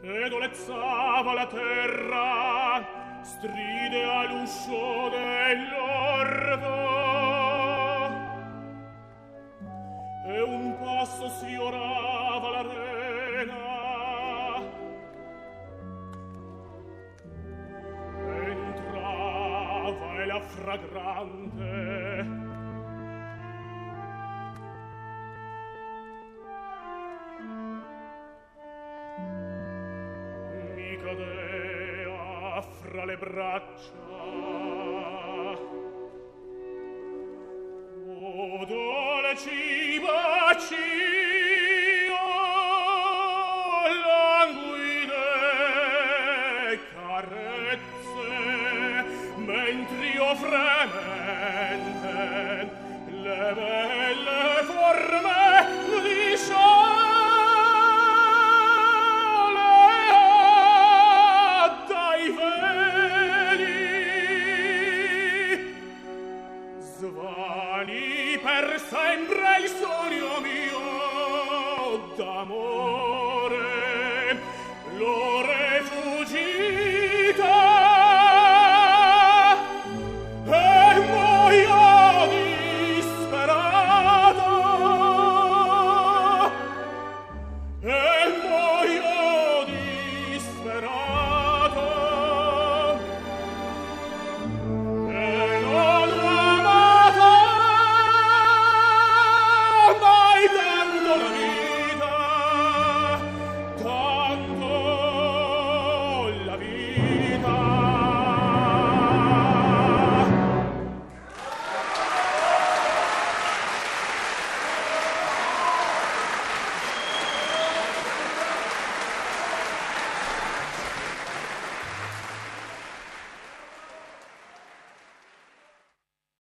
e dolezzava la terra, stride all'uscio dell'orto, e un passo sfiorava l'arena, entrava e la fragrante mi cadea fra le braccia. O dolci bacio, languide carezze, mentr'io fremente le belle forme di sciale dai veli svani per sempre il sogno mio d'amore.